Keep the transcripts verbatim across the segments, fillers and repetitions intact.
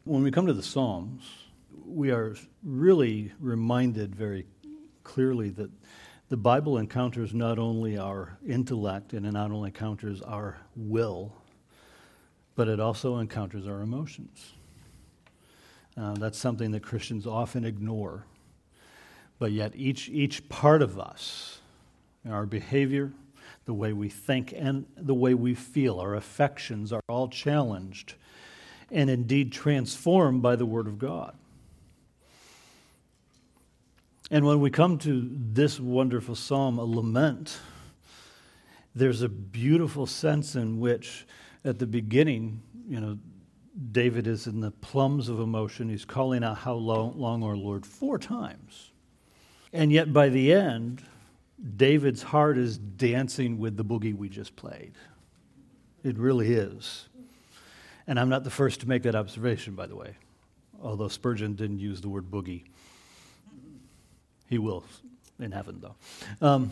When we come to the Psalms, we are really reminded very clearly that the Bible encounters not only our intellect and it not only encounters our will, but it also encounters our emotions. Uh, that's something that Christians often ignore. But yet each each part of us, our behavior, the way we think, and the way we feel, our affections are all challenged and indeed transformed by the Word of God. And when we come to this wonderful psalm, a lament, there's a beautiful sense in which at the beginning, you know, David is in the plums of emotion. He's calling out, "How long, long, O Lord?" four times. And yet by the end, David's heart is dancing with the boogie we just played. It really is. And I'm not the first to make that observation, by the way, although Spurgeon didn't use the word boogie. He will in heaven, though. Um,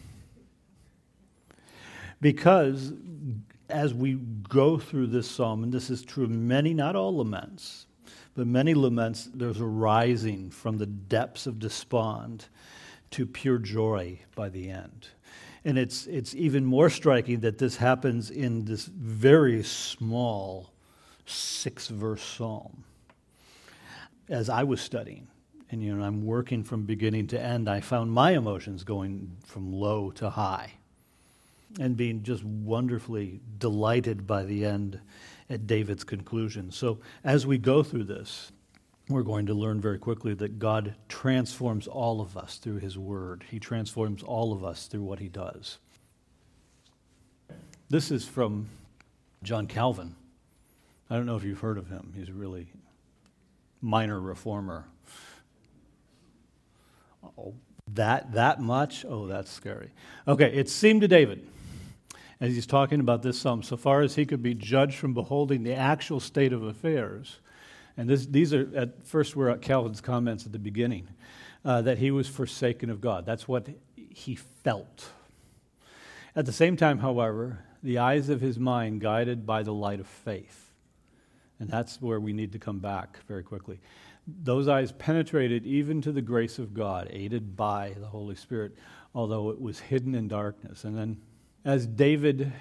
because as we go through this psalm, and this is true of many, not all laments, but many laments, there's a rising from the depths of despond to pure joy by the end. And it's it's even more striking that this happens in this very small six-verse psalm. As I was studying, and you know, I'm working from beginning to end, I found my emotions going from low to high and being just wonderfully delighted by the end at David's conclusion. So as we go through this, we're going to learn very quickly that God transforms all of us through His Word. He transforms all of us through what He does. This is from John Calvin. I don't know if you've heard of him. He's a really minor reformer. Oh, that that much? Oh, that's scary. Okay, it seemed to David, as he's talking about this psalm, so far as he could be judged from beholding the actual state of affairs, and this, these are, at first were Calvin's comments at the beginning, uh, that he was forsaken of God. That's what he felt. At the same time, however, the eyes of his mind guided by the light of faith. And that's where we need to come back very quickly. Those eyes penetrated even to the grace of God, aided by the Holy Spirit, although it was hidden in darkness. And then as David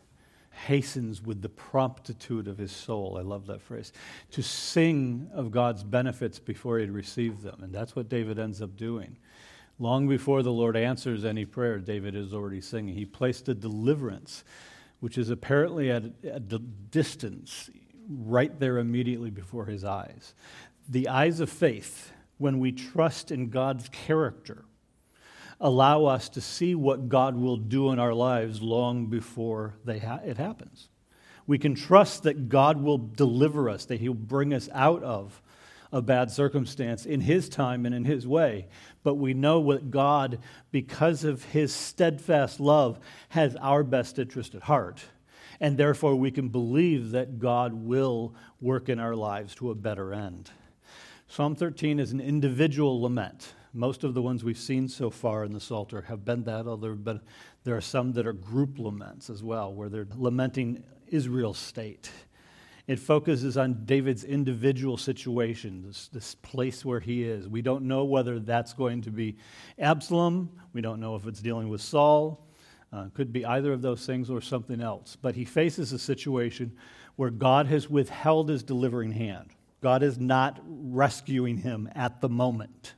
hastens with the promptitude of his soul, I love that phrase, to sing of God's benefits before he had received them. And that's what David ends up doing. Long before the Lord answers any prayer, David is already singing. He placed a deliverance, which is apparently at a distance, right there immediately before his eyes. The eyes of faith, when we trust in God's character, allow us to see what God will do in our lives long before they ha- it happens. We can trust that God will deliver us, that He'll bring us out of a bad circumstance in His time and in His way. But we know that God, because of His steadfast love, has our best interest at heart. And therefore we can believe that God will work in our lives to a better end. Psalm thirteen is an individual lament. Most of the ones we've seen so far in the Psalter have been that, although there are some that are group laments as well, where they're lamenting Israel's state. It focuses on David's individual situation, this, this place where he is. We don't know whether that's going to be Absalom. We don't know if it's dealing with Saul. Uh, could be either of those things or something else. But he faces a situation where God has withheld His delivering hand. God is not rescuing him at the moment.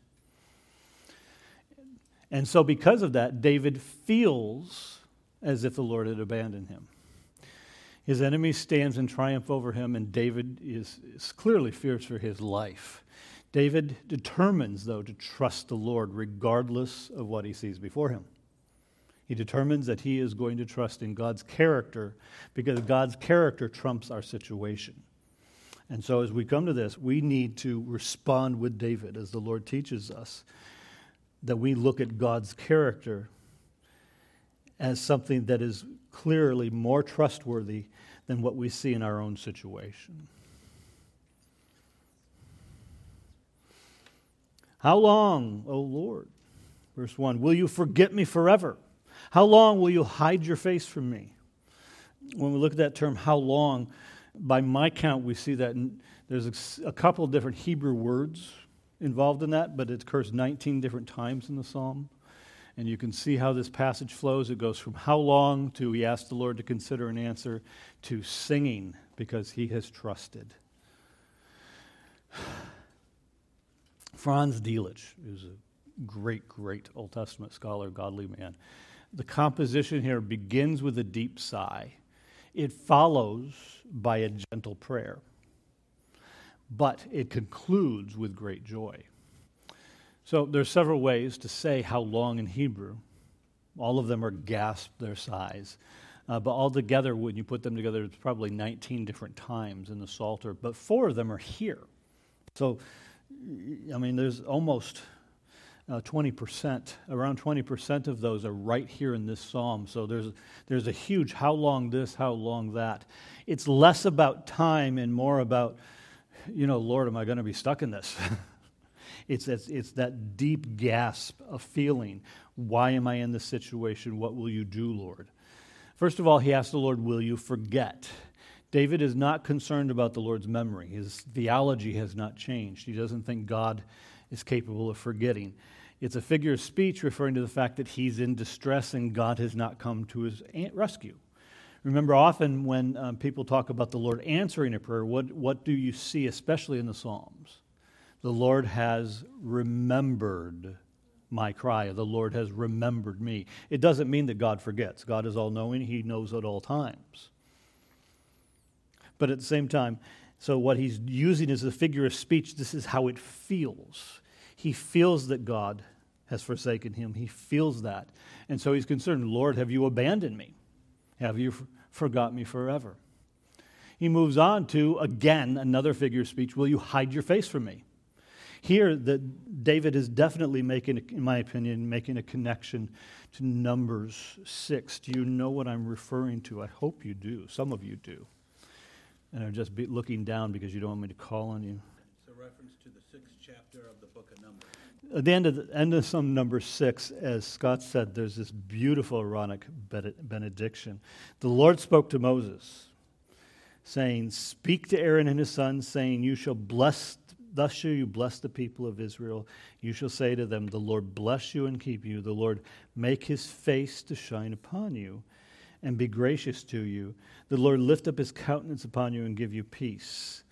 And so because of that, David feels as if the Lord had abandoned him. His enemy stands in triumph over him, and David is, is clearly fears for his life. David determines, though, to trust the Lord regardless of what he sees before him. He determines that he is going to trust in God's character because God's character trumps our situation. And so as we come to this, we need to respond with David, as the Lord teaches us, that we look at God's character as something that is clearly more trustworthy than what we see in our own situation. How long, O Lord? Verse one, will you forget me forever? How long will you hide your face from me? When we look at that term, how long, By my count, we see that in, there's a, a couple of different Hebrew words involved in that, but it occurs nineteen different times in the psalm. And you can see how this passage flows. It goes from how long to he asked the Lord to consider an answer to singing because he has trusted. Franz Delitzsch is a great, great Old Testament scholar, godly man. The composition here begins with a deep sigh. It follows by a gentle prayer. But it concludes with great joy. So there's several ways to say how long in Hebrew. All of them are gasp their sighs. Uh, but altogether, when you put them together, it's probably nineteen different times in the Psalter. But four of them are here. So, I mean, there's almost uh, twenty percent, around twenty percent of those are right here in this psalm. So there's, there's a huge how long this, how long that. It's less about time and more about, you know, Lord, am I going to be stuck in this? It's, it's, it's that deep gasp of feeling. Why am I in this situation? What will you do, Lord? First of all, he asked the Lord, will you forget? David is not concerned about the Lord's memory. His theology has not changed. He doesn't think God is capable of forgetting. It's a figure of speech referring to the fact that he's in distress and God has not come to his rescue. Remember, often when um, people talk about the Lord answering a prayer, what, what do you see, especially in the Psalms? The Lord has remembered my cry. The Lord has remembered me. It doesn't mean that God forgets. God is all-knowing. He knows at all times. But at the same time, so what he's using is a figure of speech. This is how it feels. He feels that God has forsaken him. He feels that. And so he's concerned, Lord, have you abandoned me? Have you f- forgot me forever? He moves on to, again, another figure of speech. Will you hide your face from me? Here, the, David is definitely making, in my opinion, making a connection to Numbers six. Do you know what I'm referring to? I hope you do. Some of you do. And I'm just be looking down because you don't want me to call on you. It's a reference to the sixth chapter of the book of Numbers. At the end of, the, end of some number six, as Scott said, there's this beautiful Aaronic benediction. The Lord spoke to Moses, saying, speak to Aaron and his sons, saying, you shall bless Thus shall you bless the people of Israel. You shall say to them, the Lord bless you and keep you. The Lord make his face to shine upon you and be gracious to you. The Lord lift up his countenance upon you and give you peace.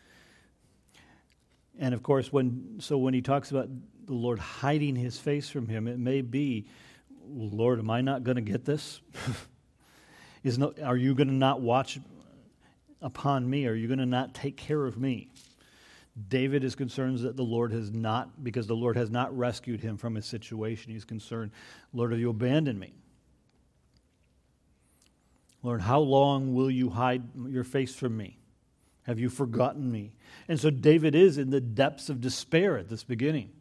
And of course, when so when he talks about the Lord hiding his face from him, it may be, Lord, am I not going to get this? Is no, are you going to not watch upon me? Are you going to not take care of me? David is concerned that the Lord has not, because the Lord has not rescued him from his situation. He's concerned, Lord, have you abandoned me? Lord, how long will you hide your face from me? Have you forgotten me? And so David is in the depths of despair at this beginning.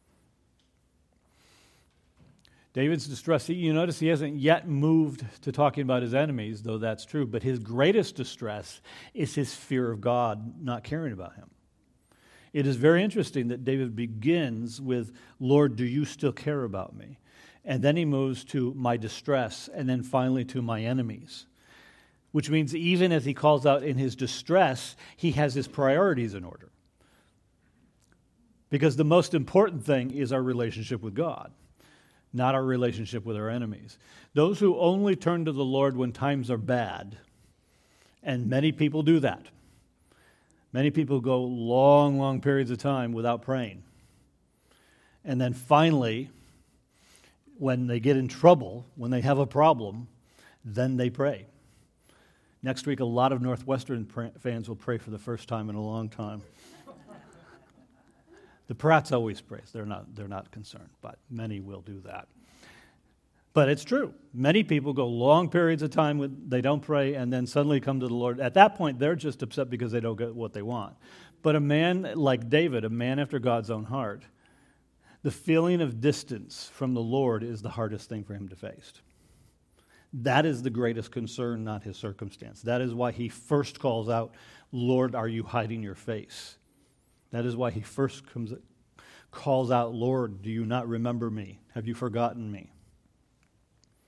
David's distress, you notice he hasn't yet moved to talking about his enemies, though that's true, but his greatest distress is his fear of God not caring about him. It is very interesting that David begins with, Lord, do you still care about me? And then he moves to my distress, and then finally to my enemies. Which means even as he calls out in his distress, he has his priorities in order. Because the most important thing is our relationship with God, not our relationship with our enemies. Those who only turn to the Lord when times are bad, and many people do that. Many people go long, long periods of time without praying. And then finally, when they get in trouble, when they have a problem, then they pray. Next week, a lot of Northwestern fans will pray for the first time in a long time. The Pratts always pray. They're not, they're not concerned, but many will do that. But it's true. Many people go long periods of time with they don't pray and then suddenly come to the Lord. At that point, they're just upset because they don't get what they want. But a man like David, a man after God's own heart, the feeling of distance from the Lord is the hardest thing for him to face. That is the greatest concern, not his circumstance. That is why he first calls out, Lord, are you hiding your face? That is why he first comes, calls out, Lord, do you not remember me? Have you forgotten me?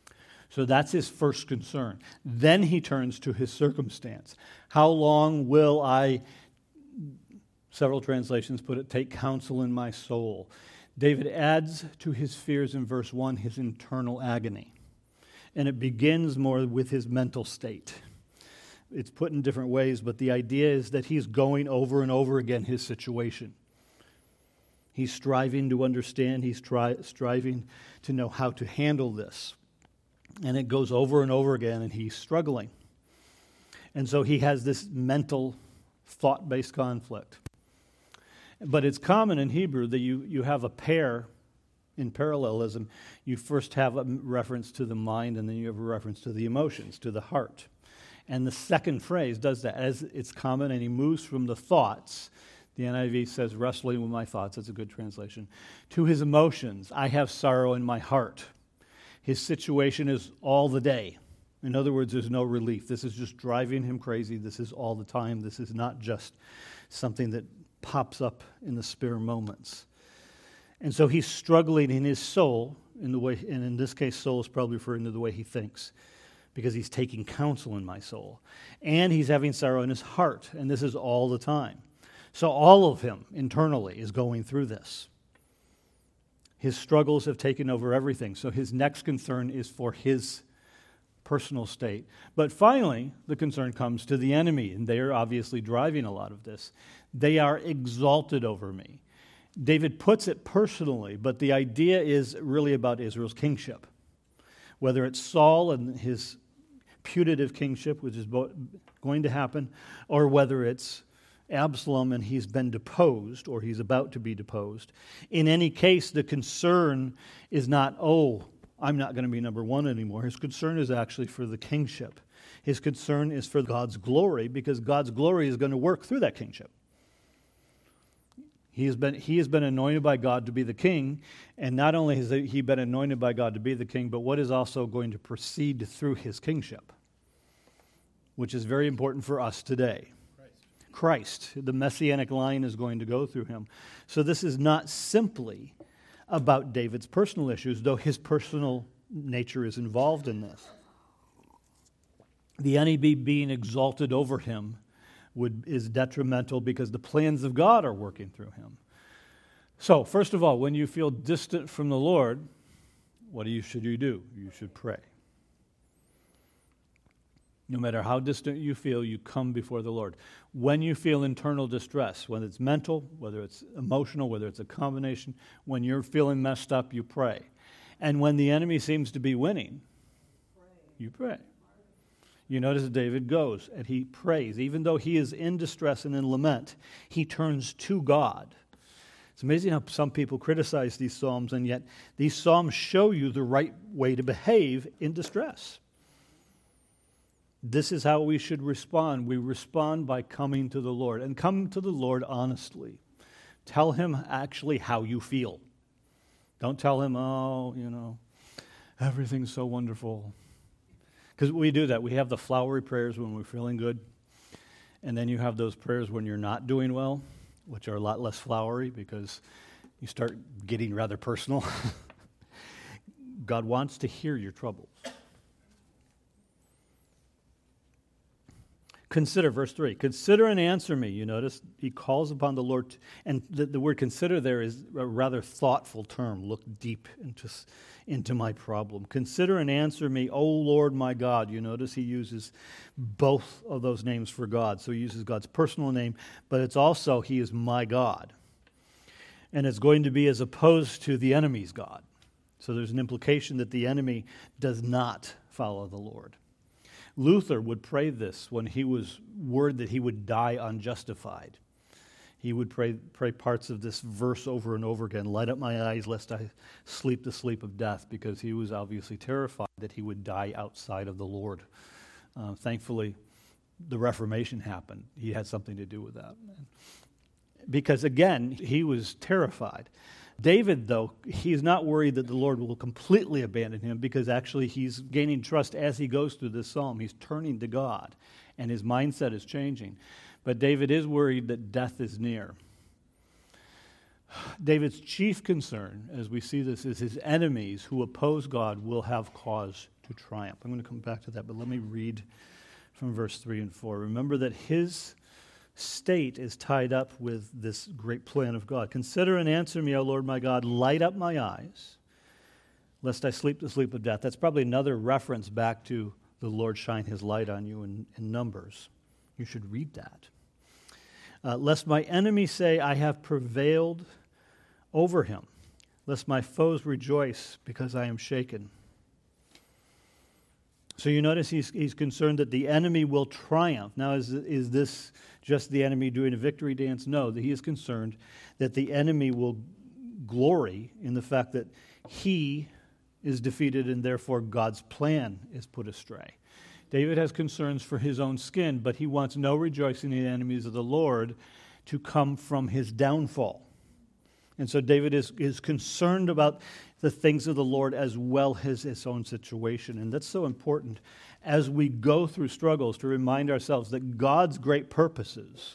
So that's his first concern. Then he turns to his circumstance. How long will I, several translations put it, take counsel in my soul? David adds to his fears in verse one his internal agony. And it begins more with his mental state. It's put in different ways, but the idea is that he's going over and over again his situation. He's striving to understand. He's try, striving to know how to handle this. And it goes over and over again, and he's struggling. And so he has this mental, thought-based conflict. But it's common in Hebrew that you, you have a pair in parallelism. You first have a reference to the mind, and then you have a reference to the emotions, to the heart. And the second phrase does that. As it's common, and he moves from the thoughts. The N I V says, wrestling with my thoughts. That's a good translation. To his emotions. I have sorrow in my heart. His situation is all the day. In other words, there's no relief. This is just driving him crazy. This is all the time. This is not just something that pops up in the spare moments. And so he's struggling in his soul, in the way, and in this case, soul is probably referring to the way he thinks, because he's taking counsel in my soul. And he's having sorrow in his heart, and this is all the time. So all of him internally is going through this. His struggles have taken over everything. So his next concern is for his personal state. But finally, the concern comes to the enemy, and they are obviously driving a lot of this. They are exalted over me. David puts it personally, but the idea is really about Israel's kingship. Whether it's Saul and his putative kingship, which is going to happen, or whether it's Absalom and he's been deposed, or he's about to be deposed. In any case, the concern is not, oh, I'm not going to be number one anymore. His concern is actually for the kingship. His concern is for God's glory, because God's glory is going to work through that kingship. He has been, he has been anointed by God to be the king, and not only has he been anointed by God to be the king, but what is also going to proceed through his kingship, which is very important for us today. Christ, the messianic line is going to go through him. So this is not simply about David's personal issues, though his personal nature is involved in this. The enemy being exalted over him would is detrimental because the plans of God are working through him. So, first of all, when you feel distant from the Lord, what do you, should you do? You should pray. No matter how distant you feel, you come before the Lord. When you feel internal distress, whether it's mental, whether it's emotional, whether it's a combination, when you're feeling messed up, you pray. And when the enemy seems to be winning, pray. you pray. You notice David goes and he prays. Even though he is in distress and in lament, he turns to God. It's amazing how some people criticize these psalms, and yet these psalms show you the right way to behave in distress. This is how we should respond. We respond by coming to the Lord, and come to the Lord honestly. Tell him actually how you feel. Don't tell him, oh, you know, everything's so wonderful. Because we do that. We have the flowery prayers when we're feeling good, and then you have those prayers when you're not doing well, which are a lot less flowery because you start getting rather personal. God wants to hear your troubles. Consider, verse three, consider and answer me. You notice he calls upon the Lord, to, and the, the word consider there is a rather thoughtful term. Look deep into, into my problem. Consider and answer me, O Lord my God. You notice he uses both of those names for God. So he uses God's personal name, but it's also he is my God. And it's going to be as opposed to the enemy's God. So there's an implication that the enemy does not follow the Lord. Luther would pray this when he was worried that he would die unjustified. He would pray, pray parts of this verse over and over again, light up my eyes lest I sleep the sleep of death, because he was obviously terrified that he would die outside of the Lord. Uh, thankfully, the Reformation happened. He had something to do with that. Because again, he was terrified. David, though, he's not worried that the Lord will completely abandon him, because actually he's gaining trust as he goes through this psalm. He's turning to God, and his mindset is changing. But David is worried that death is near. David's chief concern, as we see this, is his enemies who oppose God will have cause to to triumph. I'm going to come back to that, but let me read from verse three and four. Remember that his state is tied up with this great plan of God. Consider and answer me, O Lord my God. Light up my eyes, lest I sleep the sleep of death. That's probably another reference back to the Lord shine his light on you in, in Numbers. You should read that. Uh, lest my enemies say, I have prevailed over him. Lest my foes rejoice because I am shaken. So you notice he's, he's concerned that the enemy will triumph. Now, is, is this just the enemy doing a victory dance? No, that he is concerned that the enemy will glory in the fact that he is defeated and therefore God's plan is put astray. David has concerns for his own skin, but he wants no rejoicing in the enemies of the Lord to come from his downfall. And so David is, is concerned about the things of the Lord as well as his own situation. And that's so important as we go through struggles to remind ourselves that God's great purposes,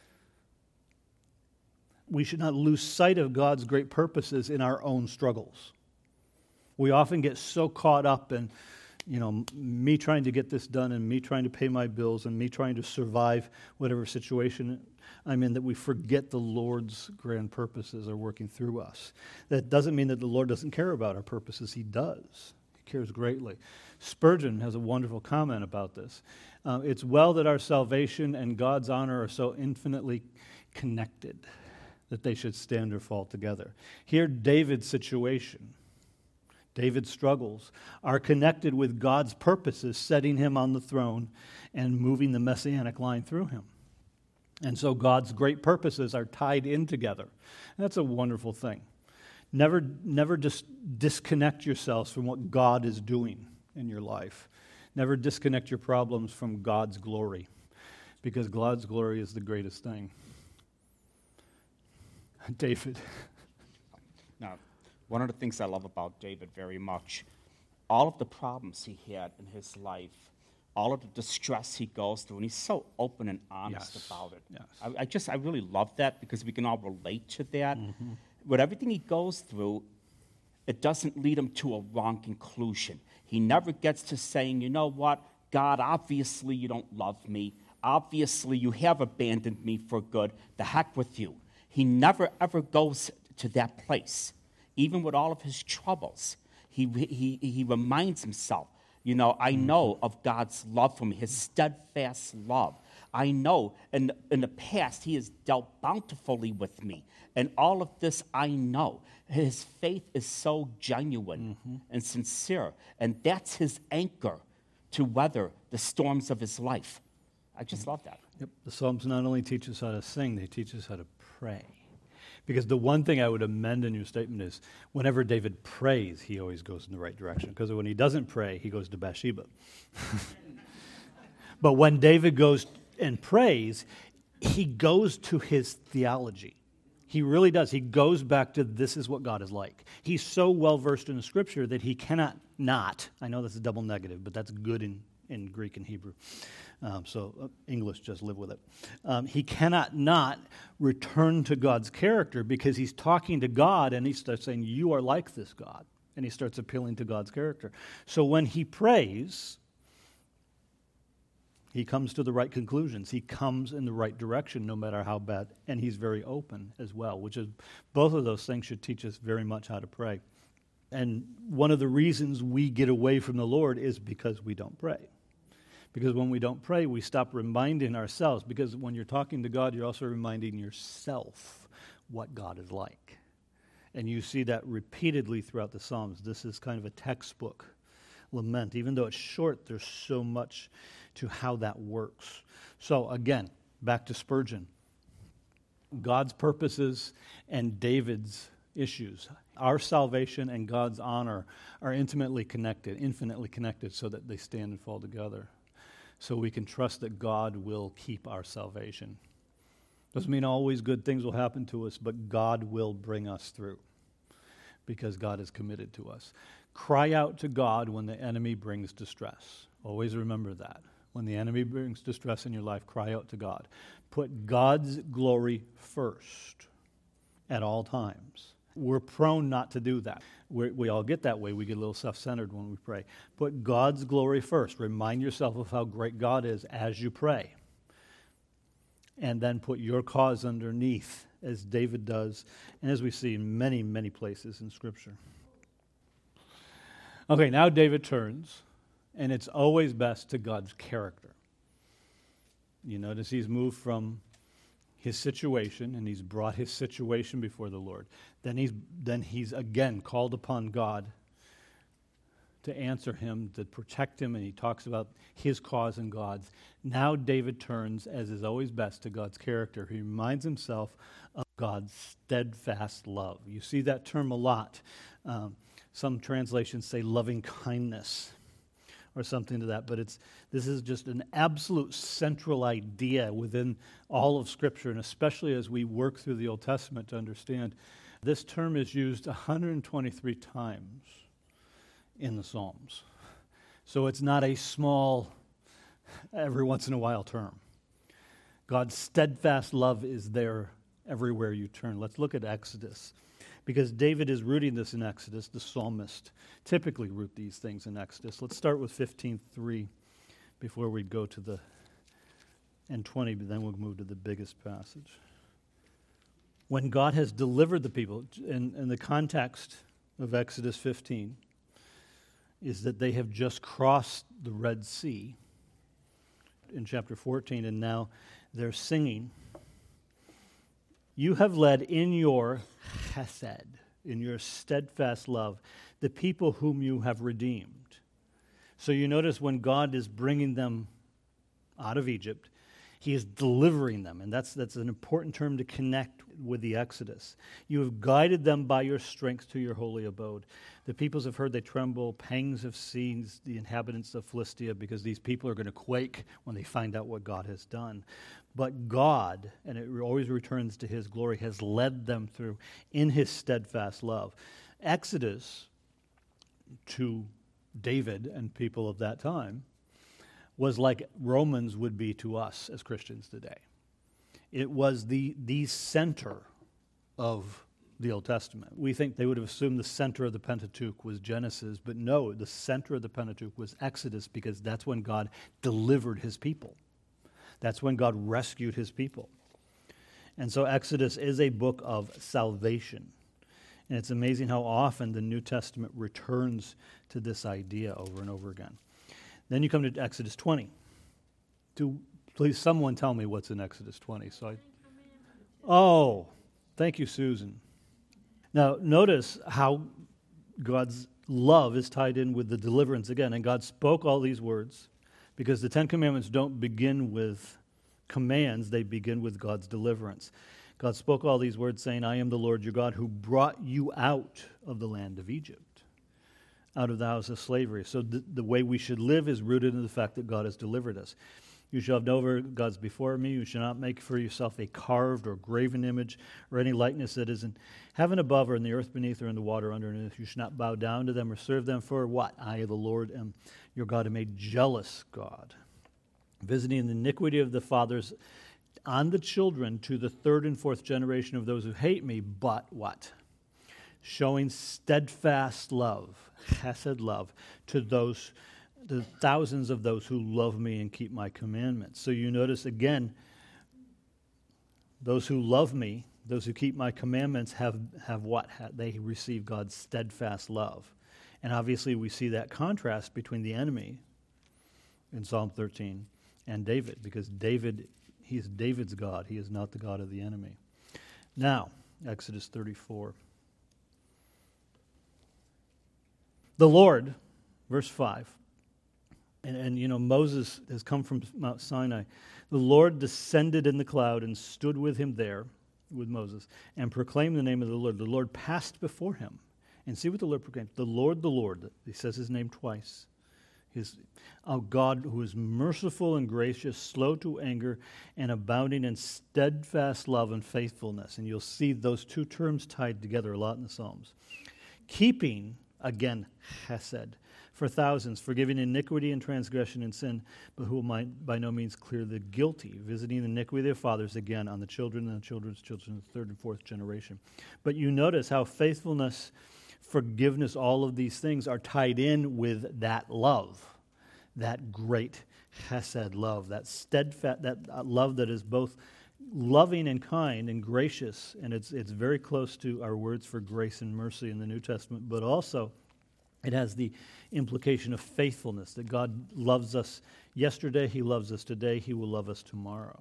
we should not lose sight of God's great purposes in our own struggles. We often get so caught up in, you know, me trying to get this done and me trying to pay my bills and me trying to survive whatever situation I'm in that we forget the Lord's grand purposes are working through us. That doesn't mean that the Lord doesn't care about our purposes. He does. He cares greatly. Spurgeon has a wonderful comment about this. Uh, it's well that our salvation and God's honor are so infinitely connected that they should stand or fall together. Here, David's situation, David's struggles are connected with God's purposes, setting him on the throne and moving the messianic line through him. And so God's great purposes are tied in together. That's a wonderful thing. Never, never just disconnect yourselves from what God is doing in your life. Never disconnect your problems from God's glory, because God's glory is the greatest thing. David. Now, one of the things I love about David very much, all of the problems he had in his life, all of the distress he goes through, and he's so open and honest Yes. about it. Yes. I, I just, I really love that because we can all relate to that. Mm-hmm. With everything he goes through, it doesn't lead him to a wrong conclusion. He never gets to saying, you know what, God, obviously you don't love me. Obviously you have abandoned me for good. The heck with you. He never, ever goes to that place. Even with all of his troubles, he, he, he reminds himself, you know, I know of God's love for me, his steadfast love. I know in, in the past he has dealt bountifully with me. And all of this I know. His faith is so genuine mm-hmm. and sincere. And that's his anchor to weather the storms of his life. I just love that. Yep. The Psalms not only teach us how to sing, they teach us how to pray. Because the one thing I would amend in your statement is whenever David prays, he always goes in the right direction. Because when he doesn't pray, he goes to Bathsheba. But when David goes and prays, he goes to his theology. He really does. He goes back to this is what God is like. He's so well versed in the Scripture that he cannot not, I know that's a double negative, but that's good in, in Greek and Hebrew. Um, so uh, English, just live with it. Um, he cannot not return to God's character because he's talking to God and he starts saying, you are like this God. And he starts appealing to God's character. So when he prays, he comes to the right conclusions. He comes in the right direction no matter how bad. And he's very open as well, which is both of those things should teach us very much how to pray. And one of the reasons we get away from the Lord is because we don't pray. Because when we don't pray, we stop reminding ourselves. Because when you're talking to God, you're also reminding yourself what God is like. And you see that repeatedly throughout the Psalms. This is kind of a textbook lament. Even though it's short, there's so much to how that works. So again, back to Spurgeon. God's purposes and David's issues. Our salvation and God's honor are intimately connected, infinitely connected, so that they stand and fall together. So we can trust that God will keep our salvation. Doesn't mean always good things will happen to us, but God will bring us through because God is committed to us. Cry out to God when the enemy brings distress. Always remember that. When the enemy brings distress in your life, cry out to God. Put God's glory first at all times. We're prone not to do that. We're, we all get that way. We get a little self-centered when we pray. Put God's glory first. Remind yourself of how great God is as you pray. And then put your cause underneath, as David does, and as we see in many, many places in Scripture. Okay, now David turns, and it's always best to God's character. You notice he's moved from his situation, and he's brought his situation before the Lord. Then he's then he's again called upon God to answer him, to protect him, and he talks about his cause and God's. Now David turns, as is always best, to God's character. He reminds himself of God's steadfast love. You see that term a lot. Um, some translations say loving kindness or something to that, but it's this is just an absolute central idea within all of Scripture, and especially as we work through the Old Testament to understand. This term is used one hundred twenty-three times in the Psalms. So it's not a small, every once in a while term. God's steadfast love is there everywhere you turn. Let's look at Exodus. Because David is rooting this in Exodus. The psalmist typically root these things in Exodus. Let's start with fifteen three before we go to the, and twenty, but then we'll move to the biggest passage. When God has delivered the people, in, in the context of Exodus fifteen, is that they have just crossed the Red Sea in chapter fourteen, and now they're singing. You have led in your chesed, in your steadfast love, the people whom you have redeemed. So you notice when God is bringing them out of Egypt, he is delivering them, and that's that's an important term to connect with the Exodus. You have guided them by your strength to your holy abode. The peoples have heard, they tremble, pangs have seized the inhabitants of Philistia, because these people are going to quake when they find out what God has done. But God, and it always returns to his glory, has led them through in his steadfast love. Exodus, to David and people of that time, was like Romans would be to us as Christians today. It was the, the center of the Old Testament. We think they would have assumed the center of the Pentateuch was Genesis, but no, the center of the Pentateuch was Exodus, because that's when God delivered his people. That's when God rescued his people. And so Exodus is a book of salvation. And it's amazing how often the New Testament returns to this idea over and over again. Then you come to Exodus twenty. Do please someone tell me what's in Exodus twenty. So I, oh, thank you, Susan. Now, notice how God's love is tied in with the deliverance again. And God spoke all these words, because the Ten Commandments don't begin with commands, they begin with God's deliverance. God spoke all these words, saying, I am the Lord your God who brought you out of the land of Egypt, out of the house of slavery. So the, the way we should live is rooted in the fact that God has delivered us. You shall have no other gods before me. You shall not make for yourself a carved or graven image or any likeness that is in heaven above or in the earth beneath or in the water underneath. You shall not bow down to them or serve them, for what? I, the Lord, am your God, am a jealous God, visiting the iniquity of the fathers on the children to the third and fourth generation of those who hate me, but what? Showing steadfast love, chesed love, to those the thousands of those who love me and keep my commandments. So you notice again, those who love me, those who keep my commandments have, have what? They receive God's steadfast love. And obviously we see that contrast between the enemy in Psalm thirteen and David, because David, he is David's God. He is not the God of the enemy. Now, Exodus thirty-four. The Lord, verse five, And, and, you know, Moses has come from Mount Sinai. The Lord descended in the cloud and stood with him there, with Moses, and proclaimed the name of the Lord. The Lord passed before him. And see what the Lord proclaimed. The Lord, the Lord. He says his name twice. His, a God who is merciful and gracious, slow to anger, and abounding in steadfast love and faithfulness. And you'll see those two terms tied together a lot in the Psalms. Keeping, again, chesed, for thousands, forgiving iniquity and transgression and sin, but who will might by no means clear the guilty, visiting the iniquity of their fathers again on the children and the children's children, the third and fourth generation. But you notice how faithfulness, forgiveness, all of these things are tied in with that love, that great chesed love, that steadfast, that love that is both loving and kind and gracious, and it's it's very close to our words for grace and mercy in the New Testament, but also it has the implication of faithfulness, that God loves us yesterday, he loves us today, he will love us tomorrow.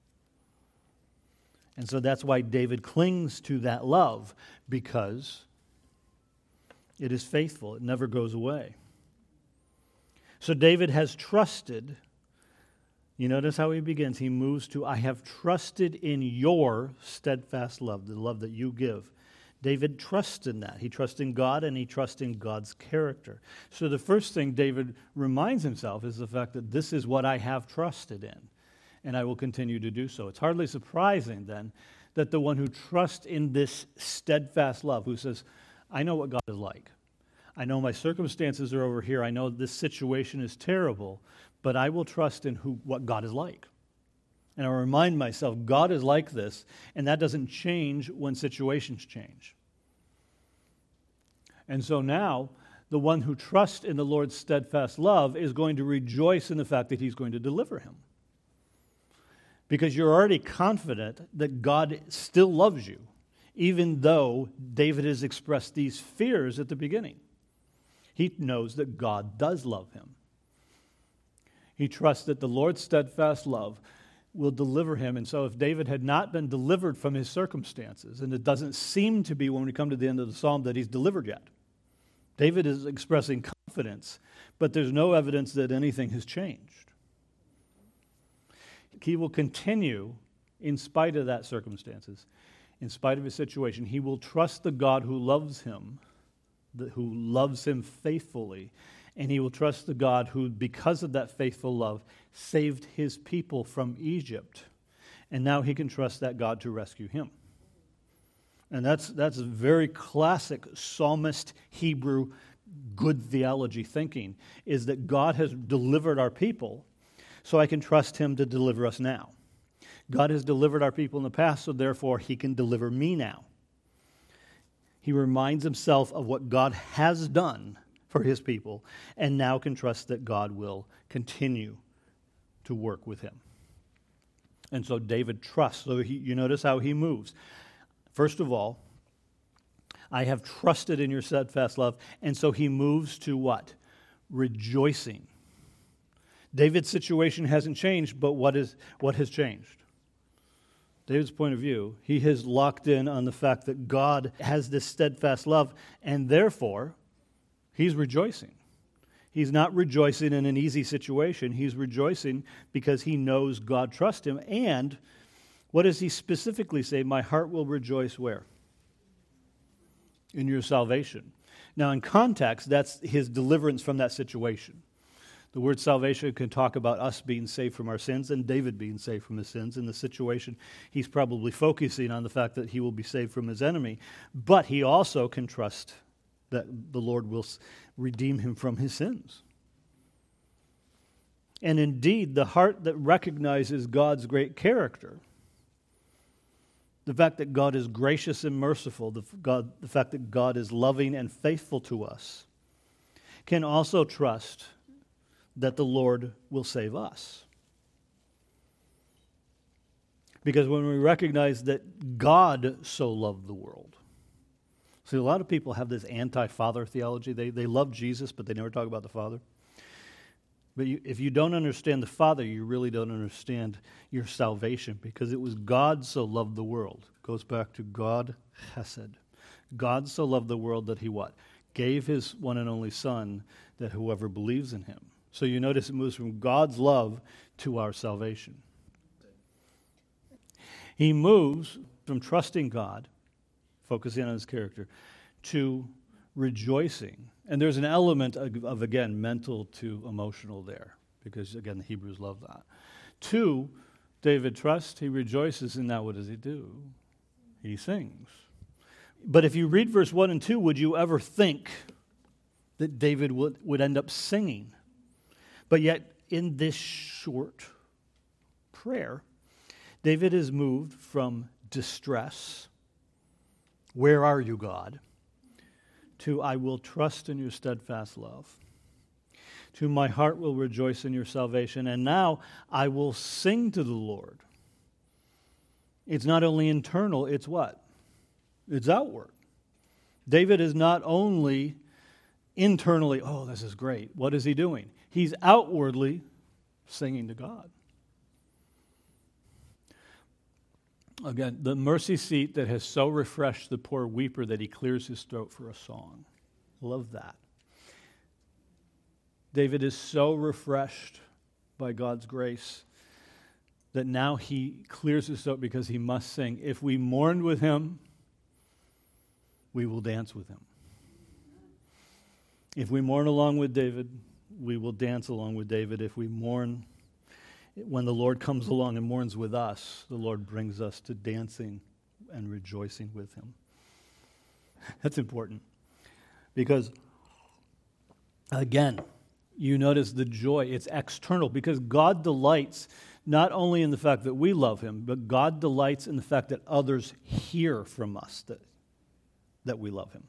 And so that's why David clings to that love, because it is faithful, it never goes away. So David has trusted. You notice how he begins. He moves to, I have trusted in your steadfast love, the love that you give. David trusts in that. He trusts in God, and he trusts in God's character. So the first thing David reminds himself is the fact that this is what I have trusted in, and I will continue to do so. It's hardly surprising, then, that the one who trusts in this steadfast love, who says, I know what God is like. I know my circumstances are over here. I know this situation is terrible, but I will trust in who what God is like. And I remind myself, God is like this, and that doesn't change when situations change. And so now, the one who trusts in the Lord's steadfast love is going to rejoice in the fact that he's going to deliver him. Because you're already confident that God still loves you, even though David has expressed these fears at the beginning. He knows that God does love him. He trusts that the Lord's steadfast love will deliver him. And so if David had not been delivered from his circumstances, and it doesn't seem to be when we come to the end of the psalm that he's delivered yet. David is expressing confidence, but there's no evidence that anything has changed. He will continue in spite of that circumstances, in spite of his situation. He will trust the God who loves him, who loves him faithfully, and he will trust the God who, because of that faithful love, saved his people from Egypt. And now he can trust that God to rescue him. And that's that's very classic psalmist Hebrew good theology thinking, is that God has delivered our people, so I can trust him to deliver us now. God has delivered our people in the past, so therefore he can deliver me now. He reminds himself of what God has done for his people, and now can trust that God will continue to work with him. And so David trusts. So he, you notice how he moves. First of all, I have trusted in your steadfast love, and so he moves to what? Rejoicing. David's situation hasn't changed, but what is what has changed? David's point of view, he has locked in on the fact that God has this steadfast love, and therefore, he's rejoicing. He's not rejoicing in an easy situation. He's rejoicing because he knows God trusts him. And what does he specifically say? My heart will rejoice where? In your salvation. Now, in context, that's his deliverance from that situation. The word salvation can talk about us being saved from our sins and David being saved from his sins. In the situation, he's probably focusing on the fact that he will be saved from his enemy. But he also can trust that the Lord will redeem him from his sins. And indeed, the heart that recognizes God's great character, the fact that God is gracious and merciful, the, God, the fact that God is loving and faithful to us, can also trust that the Lord will save us. Because when we recognize that God so loved the world. See, a lot of people have this anti-father theology. They, they love Jesus, but they never talk about the Father. But you, if you don't understand the Father, you really don't understand your salvation, because it was God so loved the world. It goes back to God chesed. God so loved the world that he what? Gave his one and only Son, that whoever believes in him. So you notice it moves from God's love to our salvation. He moves from trusting God, focusing on his character, to rejoicing. And there's an element of, of, again, mental to emotional there, because, again, the Hebrews love that. Two, David trusts, he rejoices, and now what does he do? He sings. But if you read verse one and two, would you ever think that David would, would end up singing. But yet, in this short prayer, David is moved from distress, where are you, God, to I will trust in your steadfast love, to my heart will rejoice in your salvation, and now I will sing to the Lord. It's not only internal, it's what? It's outward. David is not only internally, oh, this is great. What is he doing? He's outwardly singing to God. Again, the mercy seat that has so refreshed the poor weeper that he clears his throat for a song. Love that. David is so refreshed by God's grace that now he clears his throat because he must sing. If we mourned with him, we will dance with him. If we mourn along with David, we will dance along with David. If we mourn, when the Lord comes along and mourns with us, the Lord brings us to dancing and rejoicing with him. That's important because, again, you notice the joy. It's external because God delights not only in the fact that we love him, but God delights in the fact that others hear from us that, that we love him.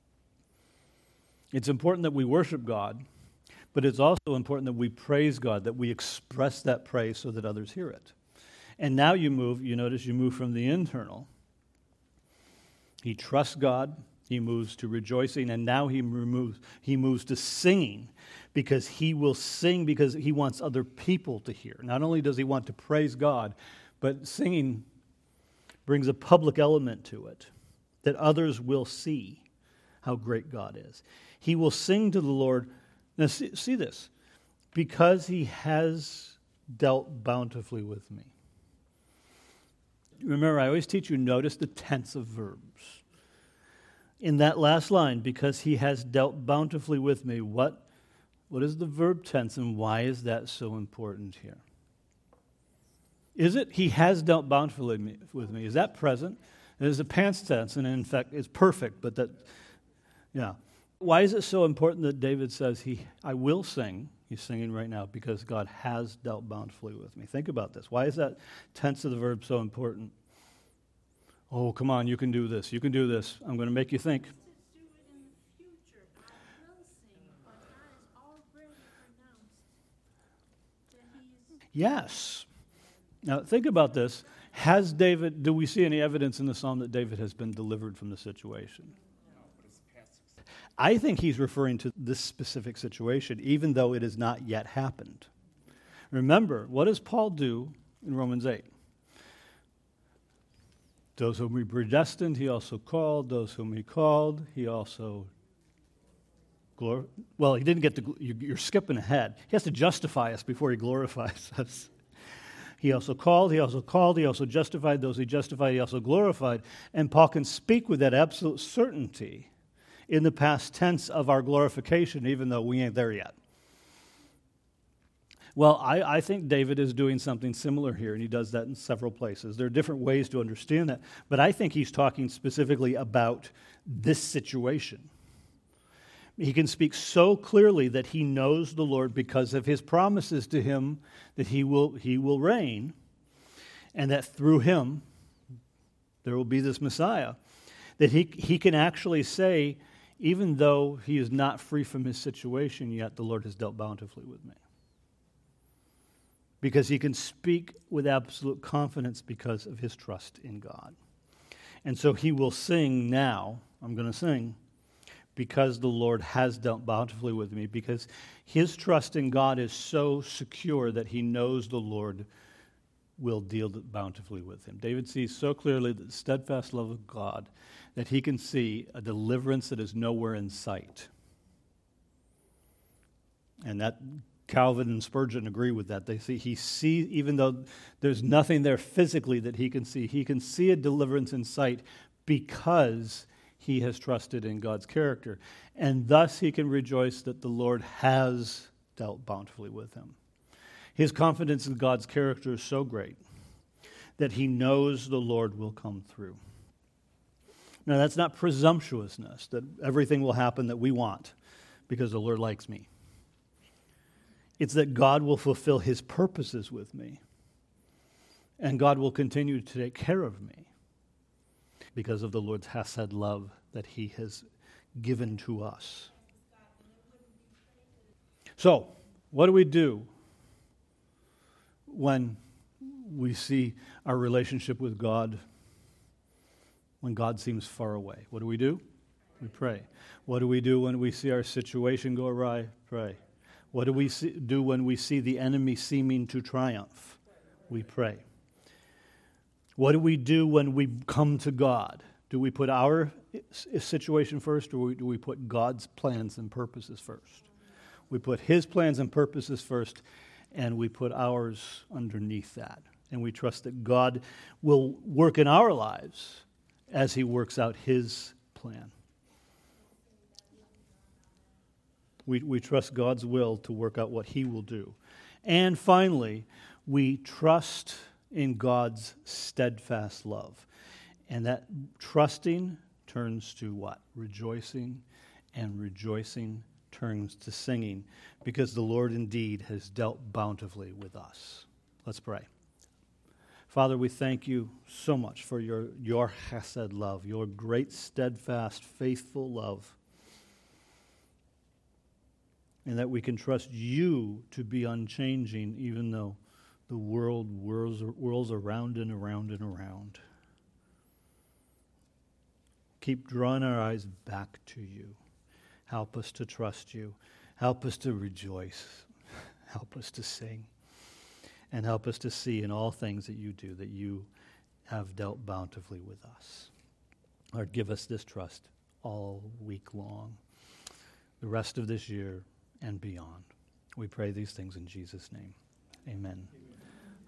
It's important that we worship God, but it's also important that we praise God, that we express that praise so that others hear it. And now you move, you notice you move from the internal. He trusts God, he moves to rejoicing, and now he moves, he moves to singing because he will sing because he wants other people to hear. Not only does he want to praise God, but singing brings a public element to it, that others will see how great God is. He will sing to the Lord. Now see, see this, because he has dealt bountifully with me. Remember, I always teach you, notice the tense of verbs. In that last line, because he has dealt bountifully with me, what, what is the verb tense and why is that so important here? Is it he has dealt bountifully with me? Is that present? It is a past tense, and in fact, it's perfect, but that, yeah. Why is it so important that David says, "He, I will sing"? He's singing right now because God has dealt bountifully with me. Think about this. Why is that tense of the verb so important? Oh, come on, you can do this. You can do this. I'm going to make you think. Yes. Now, think about this. Has David, do we see any evidence in the psalm that David has been delivered from the situation? I think he's referring to this specific situation, even though it has not yet happened. Remember, what does Paul do in Romans eight? Those whom he predestined, he also called. Those whom he called, he also glor- Well, he didn't get to, you're skipping ahead. He has to justify us before he glorifies us. He also called, he also called, he also justified. Those he justified, he also glorified. And Paul can speak with that absolute certainty in the past tense of our glorification, even though we ain't there yet. Well, I, I think David is doing something similar here, and he does that in several places. There are different ways to understand that, but I think he's talking specifically about this situation. He can speak so clearly that he knows the Lord because of his promises to him that he will, he will reign, and that through him there will be this Messiah, that he, he can actually say, even though he is not free from his situation, yet the Lord has dealt bountifully with me. Because he can speak with absolute confidence because of his trust in God. And so he will sing now, I'm going to sing, because the Lord has dealt bountifully with me, because his trust in God is so secure that he knows the Lord will deal bountifully with him. David sees so clearly the steadfast love of God that he can see a deliverance that is nowhere in sight. And that Calvin and Spurgeon agree with that. They see he sees, even though there's nothing there physically that he can see, he can see a deliverance in sight because he has trusted in God's character. And thus he can rejoice that the Lord has dealt bountifully with him. His confidence in God's character is so great that he knows the Lord will come through. Now, that's not presumptuousness, that everything will happen that we want, because the Lord likes me. It's that God will fulfill his purposes with me. And God will continue to take care of me because of the Lord's hesed love that he has given to us. So, what do we do when we see our relationship with God, when God seems far away? What do we do? We pray. What do we do when we see our situation go awry? Pray. What do we see, do when we see the enemy seeming to triumph? We pray. What do we do when we come to God? Do we put our situation first, or do we put God's plans and purposes first? We put his plans and purposes first, and we put ours underneath that. And we trust that God will work in our lives as he works out his plan. We, we trust God's will to work out what he will do. And finally, we trust in God's steadfast love. And that trusting turns to what? Rejoicing, and rejoicing turns to singing, because the Lord indeed has dealt bountifully with us. Let's pray. Father, we thank you so much for your, your chesed love, your great, steadfast, faithful love, and that we can trust you to be unchanging even though the world whirls, whirls around and around and around. Keep drawing our eyes back to you. Help us to trust you. Help us to rejoice. Help us to sing. And help us to see in all things that you do that you have dealt bountifully with us. Lord, give us this trust all week long, the rest of this year and beyond. We pray these things in Jesus' name. Amen. Amen.